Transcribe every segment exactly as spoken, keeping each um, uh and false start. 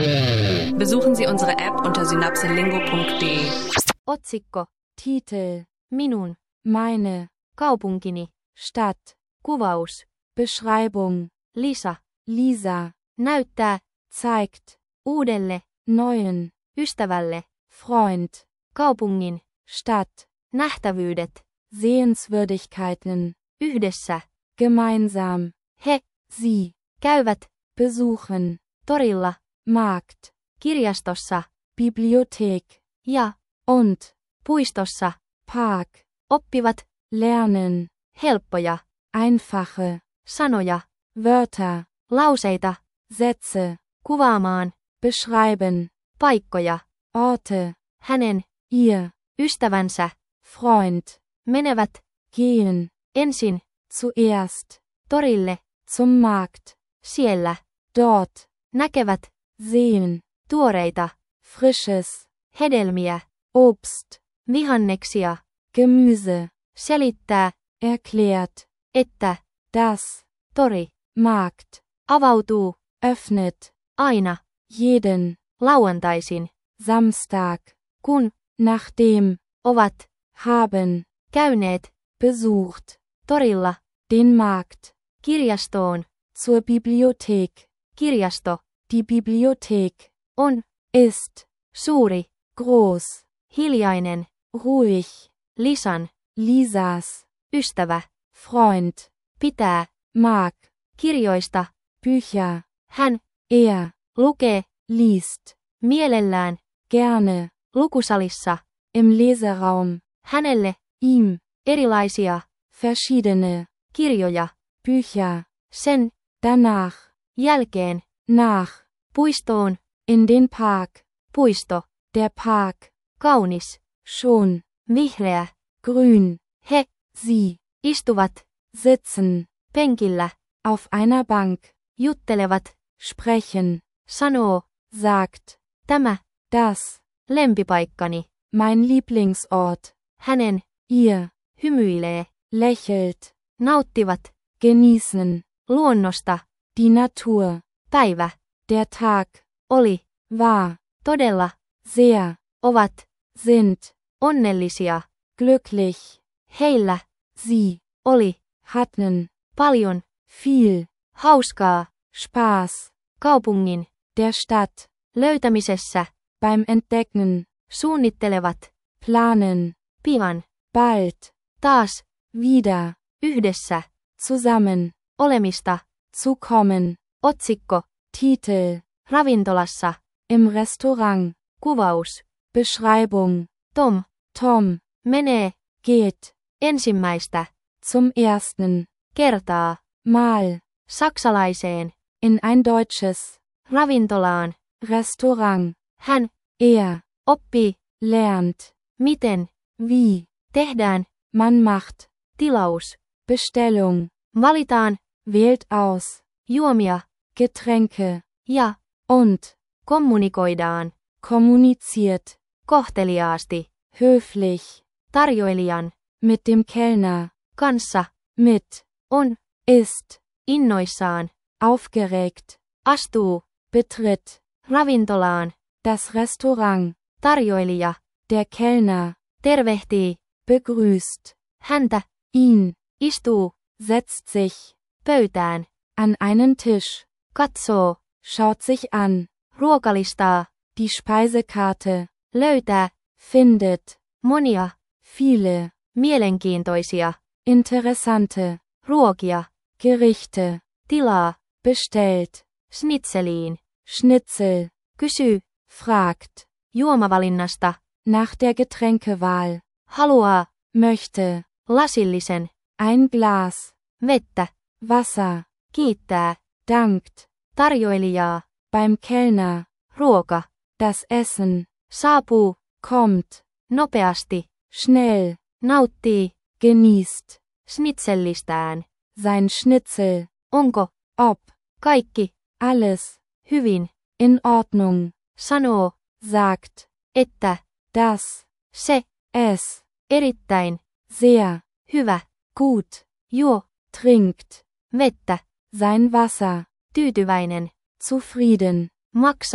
Besuchen Sie unsere App unter synapselingo punkt de. Otsikko. Titel, Minun. meine, Kaupunkini. Stadt, Kuvaus. Beschreibung, Lisa. Lisa, Näyttää. zeigt, Uudelle. neuen, Ystävälle. Freund, Kaupungin. Stadt, Nähtävyydet. Sehenswürdigkeiten, Yhdessä. gemeinsam, He. sie, Käyvät. besuchen, Torilla. Markt, Kirjastossa. Bibliothek Ja. und Puistossa. Park, Oppivat. lernen, Helppoja. einfache, Sanoja. Wörter, Lauseita. Sätze, Kuvaamaan. beschreiben, Paikkoja. Orte, Hänen. ihr, Ystävänsä. Freund, Menevät. gehen, Ensin. zuerst, Torille. zum Markt, Siellä. dort, Näkevät. sehen, Tuoreita. frisches, Hedelmiä. Obst, Vihanneksia. Gemüse, Selittää. erklärt, Että. das, Tori. Markt, Avautuu. öffnet, Aina. jeden, Lauantaisin. Samstag, Kun. nachdem, Ovat. haben, Käyneet. besucht, Torilla. den Markt, Kirjastoon. zur Bibliothek, Kirjasto. die Bibliothek, On. ist, Suuri. groß, Hiljainen. ruhig, Lisan. Lisas, Ystävä. Freund, Pitää. mag, Kirjoista. Bücher, Hän. er, Lukee. liest, Mielellään. gerne, Lukusalissa. im Leseraum, Hänelle. ihm, Erilaisia. verschiedene, Kirjoja. Bücher, Sen. danach, Jälkeen. nach, Puistoon. in den Park, Puisto. der Park, Kaunis. schon, Vihreä. grün, He. sie, Istuvat. sitzen, Penkillä. auf einer Bank, Juttelevat. sprechen, Sanoo. sagt, Tämä. das, Lempipaikkani. mein Lieblingsort, Hänen. ihr, Hymyilee. lächelt, Nauttivat. genießen, Luonnosta. die Natur, Päivä. der Tag, Oli. war, Todella. sehr, Ovat. sind, Onnellisia. glücklich, Heillä. sie, Oli. hatten, Paljon. viel, Hauskaa. Spaß, Kaupungin. der Stadt, Löytämisessä. beim Entdecken, Suunnittelevat. planen, Pian. bald, Taas. wieder, Yhdessä. zusammen, Olemista. zu kommen, Otsikko. Titel, Ravintolassa. im Restaurant, Kuvaus. Beschreibung, Tom. Tom, Menee. geht, Ensimmäistä. zum ersten, Kertaa. Mal, Saksalaiseen. in ein deutsches, Ravintolaan. Restaurant, Hän. er, Oppii. lernt, Miten. wie, Tehdään. man macht, Tilaus. Bestellung, Valitaan. wählt aus, Juomia. Getränke, Ja. und, Kommunikoidaan. kommuniziert, Kohteliaasti. höflich, Tarjoilijan. mit dem Kellner, Kanssa. mit, On. ist, Innoissaan. aufgeregt, Astuu. betritt, Ravintolaan. das Restaurant, Tarjoilija. der Kellner, Tervehtii. begrüßt, Häntä. ihn, Istuu. setzt sich, Pöytään. an einen Tisch, Katsoo. schaut sich an, Ruokalistaa. die Speisekarte, Löytää. findet, Monia. viele, Mielenkiintoisia. interessante, Ruokia. Gerichte, Tilaa. bestellt, Schnitzeliin. Schnitzel, Kysyy. fragt, Juomavalinnasta. nach der Getränkewahl, Haluaa. möchte, Lasillisen. ein Glas, Vettä. Wasser, Kiittää. dankt, Tarjoilijaa. beim Kellner, Ruoka. das Essen, Saapuu. kommt, Nopeasti. schnell, Nauttii. genießt, Schnitzellistään. sein Schnitzel, Onko. ob, Kaikki. alles, Hyvin. in Ordnung, Sanoo. sagt, Että. das, Se. es, Erittäin. sehr, Hyvä. gut, Juo. trinkt, Vettä. sein Wasser, Tyytyväinen. zufrieden, Maksaa.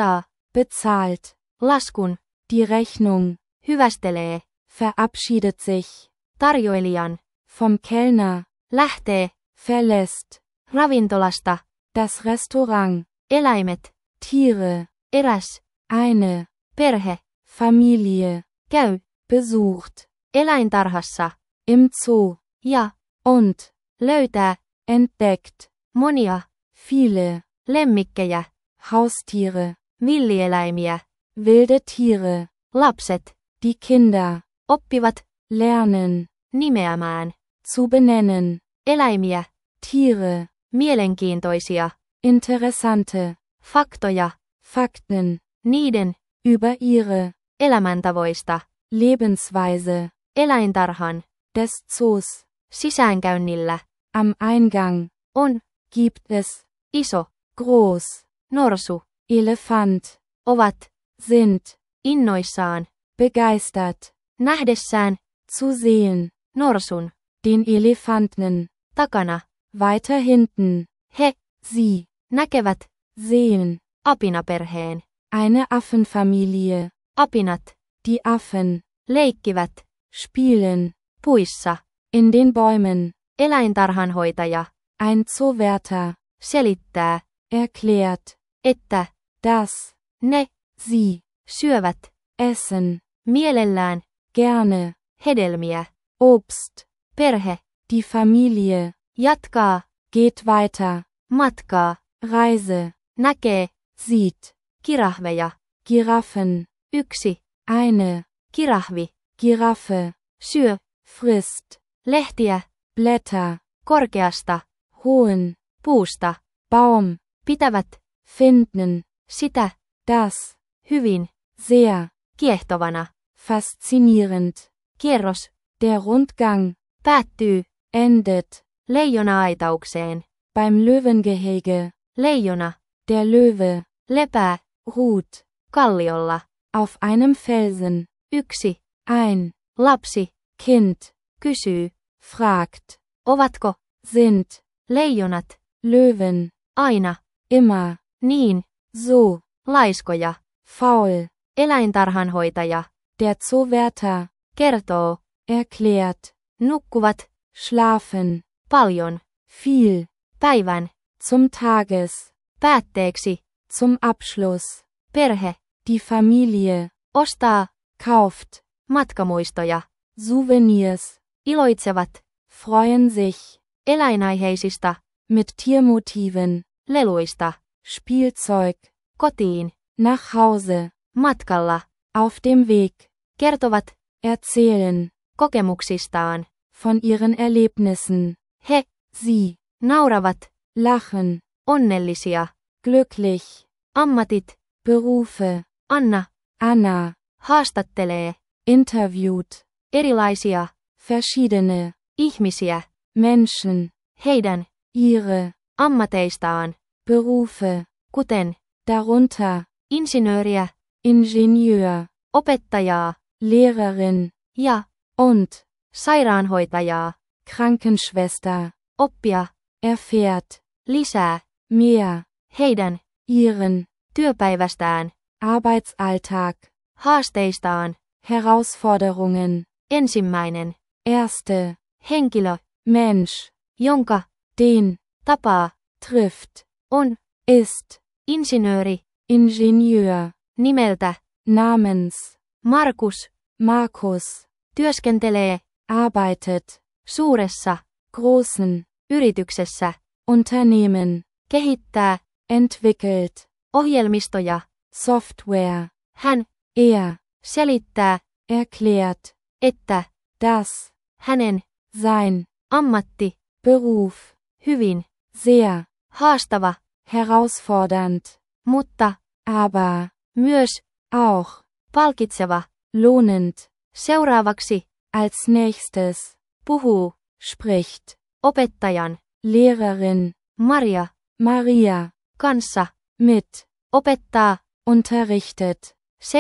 bezahlt, laskun, die Rechnung, hyvästelee, verabschiedet sich, tarjoilijan, vom Kellner, lähtee, verlässt, ravintolasta, das Restaurant, eläimet, Tiere, eräs, eine, perhe, Familie, käy, besucht, eläintarhassa, im Zoo, ja, und, löytää, entdeckt, monia, viele, lemmikkejä, Haustiere, villieläimiä, wilde Tiere, lapset, die Kinder, oppivat, lernen, nimeämään, zu benennen, eläimiä, Tiere, mielenkiintoisia, interessante, faktoja, Fakten, niiden, über ihre, elämäntavoista, Lebensweise, eläintarhan, des Zoos, sisäänkäynnillä, am Eingang, on, gibt es, iso, groß, norsu, Elefant, ovat, sind, innoissaan, begeistert, nähdessään, zu sehen, norsun, den Elefanten, takana, weiter hinten, he, sie, näkevät, sehen, apinaperheen, eine Affenfamilie, apinat, die Affen, leikkivät, spielen, puissa, in den Bäumen, eläintarhanhoitaja, ein Zoowärter, selittää, erklärt, että, dass, ne, sie, syövät, essen, mielellään, gerne, hedelmiä, Obst, perhe, die Familie, jatkaa, geht weiter, matkaa, Reise, näkee, sieht, kirahveja, Giraffen, yksi, eine, kirahvi, Giraffe, syö, frisst, lehtiä, Blätter, korkeasta, hohen, puusta, Baum, pitävät, finden, sitä, das, hyvin, sehr, kiehtovana, faszinierend, kierros, der Rundgang, päättyy, endet, leijona-aitaukseen, beim Löwengehege, leijona, der Löwe, lepää, ruht, kalliolla, auf einem Felsen, yksi, ein, lapsi, Kind, kysyy, fragt, ovatko, sind, leijonat, Löwen, aina, immer, niin, so, laiskoja, faul, eläintarhanhoitaja, der Zoowärter, kertoo, erklärt, nukkuvat, schlafen, paljon, viel, päivän, zum Tages, päätteeksi, zum Abschluss, perhe, die Familie, ostaa, kauft, matkamuistoja, Souvenirs, iloitsevat, freuen sich, eläinaiheisista, mit Tiermotiven, leluista, Spielzeug, kotiin, nach Hause, matkalla, auf dem Weg, kertovat, erzählen, kokemuksistaan, von ihren Erlebnissen, he, sie, nauravat, lachen, onnellisia, glücklich, ammatit, Berufe, Anna, Anna, haastattelee, interviewt, erilaisia, verschiedene, ihmisiä, Menschen, heidän, ihre, ammateistaan, Berufe, kuten, darunter, insinööriä, Ingenieur, opettajaa, Lehrerin, ja, und, sairaanhoitajaa, Krankenschwester, oppia, erfährt, lisää, mehr, heidän, ihren, työpäivästään, Arbeitsalltag, haasteistaan, Herausforderungen, ensimmäinen, erste, henkilö, Mensch, jonka, den, tapaa, trifft, on, ist, insinööri, Ingenieur, nimeltä, namens, Markus, Markus, työskentelee, arbeitet, suuressa, großen, yrityksessä, Unternehmen, kehittää, entwickelt, ohjelmistoja, Software, hän, er, selittää, erklärt, että, dass, hänen, sein, ammatti, Beruf, hyvin, sehr, haastava, herausfordernd, mutta, aber, myös, auch, palkitseva, lohnend, seuraavaksi, als nächstes, puhuu, spricht, opettajan, Lehrerin, Maria, Maria, kanssa, mit, opettaa, unterrichtet,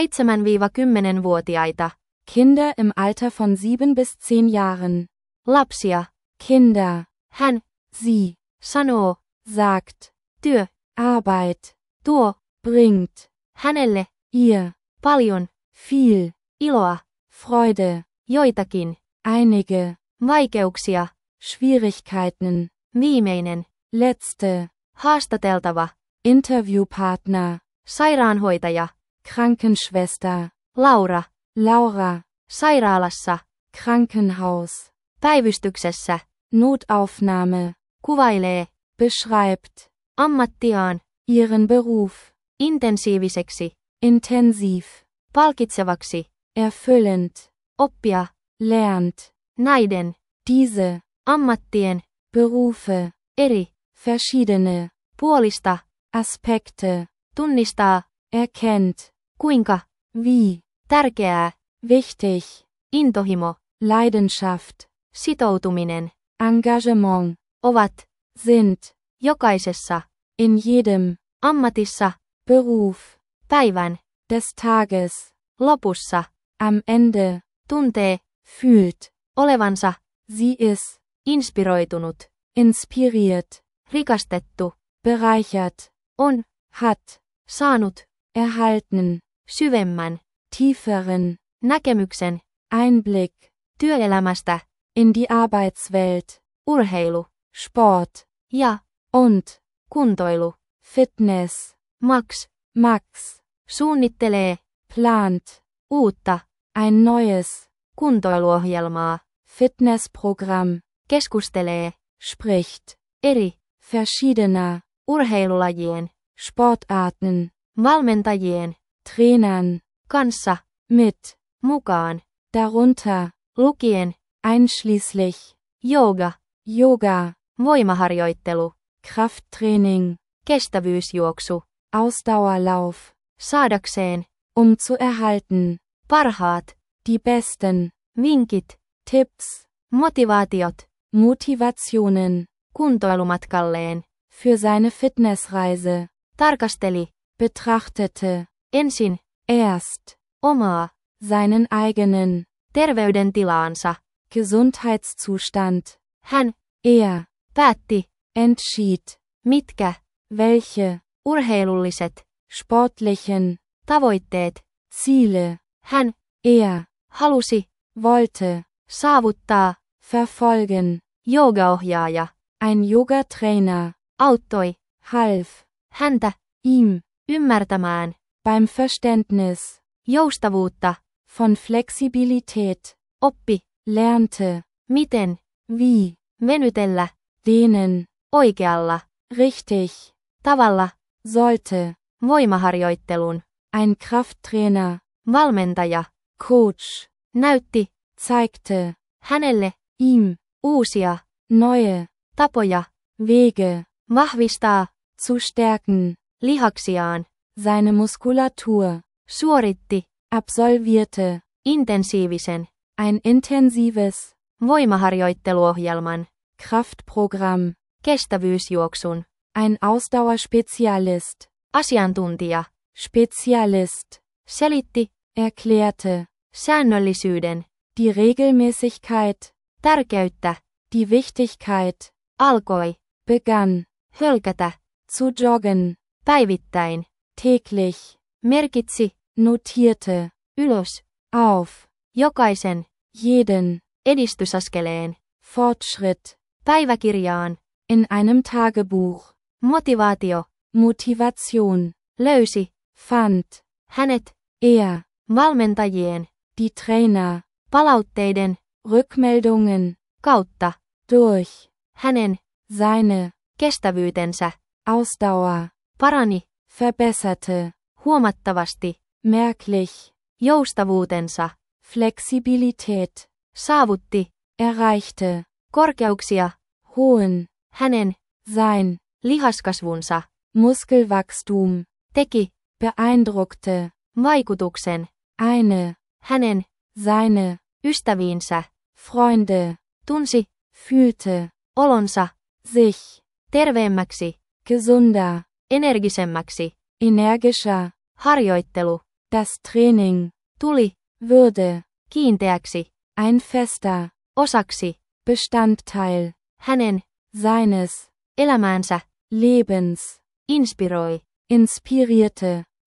seitsemän-kymmenen-vuotiaita, Kinder im Alter von sieben bis zehn Jahren, lapsia, Kinder, hän, sie, sanoo, sagt, työ, Arbeit, tuo, bringt, Hänelle. ihr, Paljon. viel, Iloa. Freude, Joitakin. einige, Vaikeuksia. Schwierigkeiten, Viimeinen. letzte, Haastateltava. Interviewpartner, Sairaanhoitaja. Krankenschwester, Laura. Laura, Sairaalassa. Krankenhaus, Päivystyksessä. Notaufnahme, Kuvailee. beschreibt, Ammattiaan. ihren Beruf, Intensiiviseksi. intensiv, Palkitsevaksi. erfüllend, Oppia. lernt, Näiden. diese, Ammattien. Berufe, Eri. verschiedene, Puolista. Aspekte, Tunnistaa. erkennt, Kuinka. wie, Tärkeää. wichtig, Intohimo. Leidenschaft, Sitoutuminen. Engagement, Ovat. sind, Jokaisessa. in jedem, Ammatissa. Beruf, Päivän. des Tages, Lopussa. am Ende, Tuntee. fühlt, Olevansa. sie ist, Inspiroitunut. inspiriert, Rikastettu. bereichert, On. hat, Saanut. erhalten, Syvemmän. tieferen, Näkemyksen. Einblick, Työelämästä. in die Arbeitswelt, Urheilu. Sport, Ja. und, Kuntoilu. Fitness, Max. Max, Suunnittelee. plant, Uutta. ein neues, Kuntoiluohjelmaa. Fitnessprogramm, Keskustelee. spricht, Eri. verschiedener, Urheilulajien. Sportarten, Valmentajien. Trainern, Kanssa. mit, Mukaan. darunter, Lukien. einschließlich, Jooga. Yoga, Voimaharjoittelu. Krafttraining, Kestävyysjuoksu. Ausdauerlauf, Saadakseen. um zu erhalten, Parhaat. die besten, Vinkit. Tipps, Motivaatiot. Motivationen, Kuntoilumatkalleen. für seine Fitnessreise, Tarkasteli. betrachtete, Ensin. erst, Omaa. seinen eigenen, Terveydentilaansa. Gesundheitszustand, Hän. er, Päätti. entschied, Mitkä. welche, Urheilulliset. sportlichen, Tavoitteet. Ziele, Hän. er, Halusi. wollte, Saavuttaa. verfolgen, Joogaohjaaja. ein Yoga-Trainer, Auttoi. half, Häntä. ihm, Ymmärtämään. beim Verständnis, Joustavuutta. von Flexibilität, Oppi. lernte, Miten. wie, Venytellä. dehnen, Oikealla. richtig, Tavalla. sollte, Voimaharjoittelun. ein Krafttrainer, Valmentaja. Coach, Näytti. zeigte, Hänelle. ihm, Uusia. neue, Tapoja. Wege, Vahvistaa. zu stärken, Lihaksiaan. seine Muskulatur, Suoritti. absolvierte, Intensiivisen. ein intensives, Voimaharjoitteluohjelman. Kraftprogramm, Kestävyysjuoksun. ein Ausdauerspezialist, Asiantuntija. Spezialist, Selitti. erklärte, Säännöllisyyden. die Regelmäßigkeit, Tärkeyttä. die Wichtigkeit, Alkoi. begann, Hölkätä. zu joggen, Päivittäin. täglich, Merkitsi. notierte, Ylös. auf, Jokaisen. jeden, Edistysaskeleen. Fortschritt, Päiväkirjaan. in einem Tagebuch, Motivaatio. Motivation, Löysi. fand, Hänet. er, Valmentajien. die Trainer, Palautteiden. Rückmeldungen, Kautta. durch, Hänen. seine, Kestävyytensä. Ausdauer, Parani. verbesserte, Huomattavasti. merklich, Joustavuutensa. Flexibilität, Saavutti. erreichte, Korkeuksia. hohen, Hänen. sein, Lihaskasvunsa. Muskelwachstum, Teki. beeindruckte, Vaikutuksen. eine, Hänen. seine, Ystäviinsä. Freunde, Tunsi. fühlte, Olonsa. sich, Terveemmäksi. gesunder, Energisemmäksi. energischer, Harjoittelu. das Training, Tuli. würde, Kiinteäksi. ein fester, Osaksi. Bestandteil, Hänen. seines, Elämäänsä. Lebens, Inspiroi. inspirierte,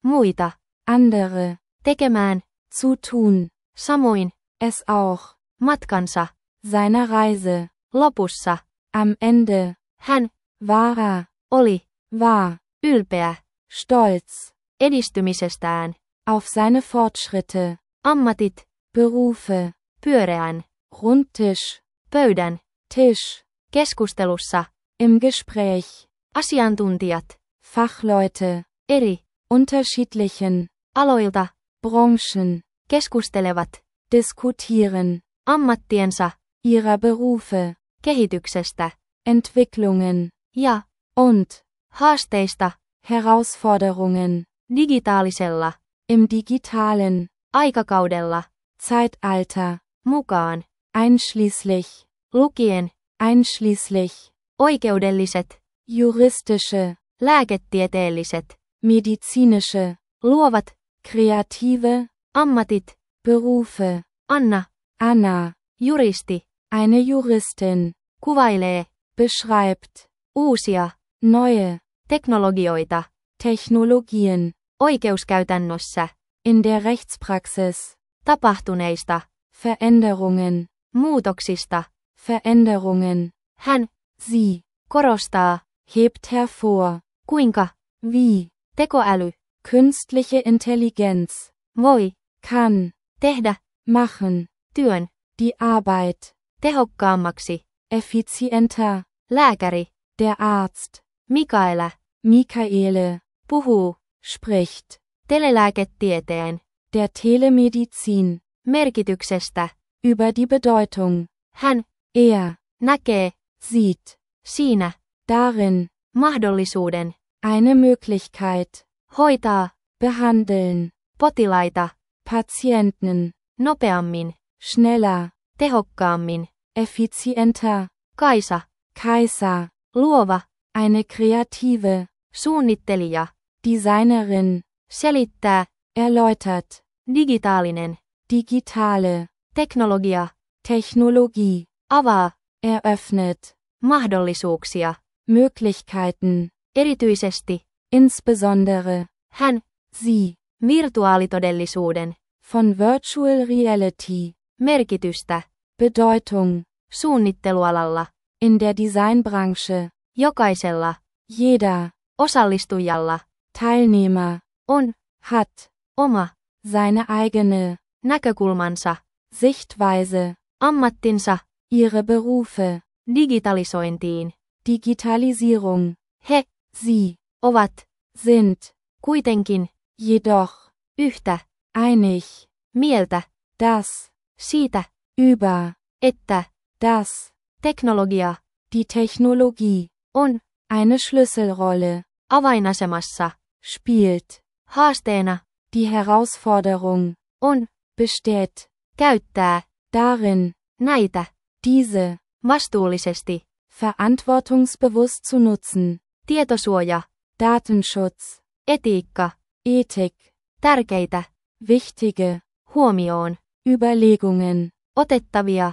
muita, andere, tekemään, zu tun, samoin, es auch, matkansa, seiner Reise, lopussa, am Ende, hän, war, oli, war, ylpeä, stolz, edistymisestään, auf seine Fortschritte, ammatit, Berufe, pyöreän, Rundtisch, pöydän, Tisch, keskustelussa, im Gespräch, asiantuntijat, Fachleute, eri, unterschiedlichen, aloilta, Branchen, keskustelevat, diskutieren, ammattiensa, ihrer Berufe, kehityksestä, Entwicklungen, ja, und, haasteista, Herausforderungen, digitaalisella, im digitalen, aikakaudella, Zeitalter, mukaan, einschließlich, lukien, einschließlich, oikeudelliset, juristische, lääketieteelliset, medizinische, luovat, kreative, ammatit, Berufe, Anna, Anna, juristi, eine Juristin, kuvailee, beschreibt, uusia, neue, teknologioita, Technologien, oikeuskäytännössä, in der Rechtspraxis, tapahtuneista, Veränderungen, muutoksista, Veränderungen, hän, sie, korostaa, hebt hervor, kuinka, wie, tekoäly, künstliche Intelligenz, voi, kann, tehdä, machen, työn, die Arbeit, tehokkaammaksi, effizienter, lääkäri, der Arzt, Mikaela, Michaele, puhuu, spricht, telelääketieteen, der Telemedizin, merkityksestä, über die Bedeutung, hän, er, näkee, sieht, siinä, darin, mahdollisuuden, eine Möglichkeit, hoitaa, behandeln, potilaita, Patienten, nopeammin, schneller, tehokkaammin, effizienter, Kaisa, Kaiser, luova, eine kreative, suunnittelija, Designerin, selittää, erläutert, digitaalinen, digitale, teknologia, Technologie, avaa, eröffnet, mahdollisuuksia, Möglichkeiten, erityisesti, insbesondere, hän, sie, virtuaalitodellisuuden, von Virtual Reality, merkitystä, Bedeutung, suunnittelualalla, in der Designbranche, jokaisella, jeder, osallistujalla, Teilnehmer, on, hat, oma, seine eigene, näkökulmansa, Sichtweise, ammattinsa, ihre Berufe, digitalisointiin, Digitalisierung, he, sie, ovat, sind, kuitenkin, jedoch, yhtä, einig, mieltä, dass, siitä, über, että, das, teknologia, die Technologie, on, eine Schlüsselrolle, avainasemassa, spielt, haasteena, die Herausforderung, on, besteht, käyttää, darin, näitä, diese, vastuullisesti, verantwortungsbewusst zu nutzen, tietosuoja, Datenschutz, etiikka, Ethik, tärkeitä, wichtige, huomioon, Überlegungen, otettavia,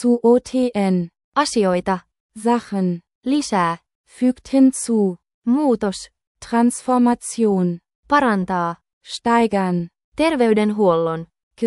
zuordnen, asioita, Sachen, lisää, fügt hinzu, muutos, Transformation, parantaa, steigern, terveydenhuollon,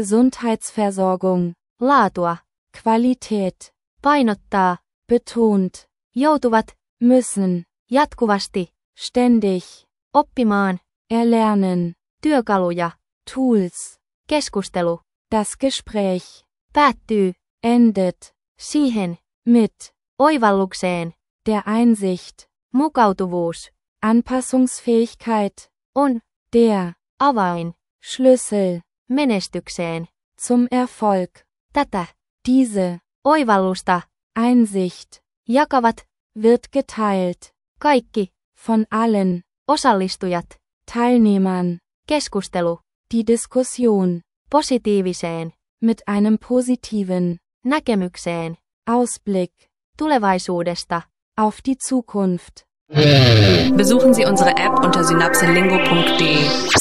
Gesundheitsversorgung, laatua, Qualität, painottaa, betont, joutuvat, müssen, jatkuvasti, ständig, oppimaan, erlernen, työkaluja, Tools, keskustelu, das Gespräch, päättyy, endet, siihen, mit, oivallukseen, der Einsicht, mukautuvuus, Anpassungsfähigkeit, on, der, avain, Schlüssel, menestykseen, zum Erfolg, tätä, diese, oivallusta, Einsicht, jakavat, wird geteilt, kaikki, von allen, osallistujat, Teilnehmern, keskustelu, die Diskussion, positiiviseen, mit einem positiven, näkemykseen, Ausblick, tulevaisuudesta, auf die Zukunft. Besuchen Sie unsere App unter synapselingo punkt de.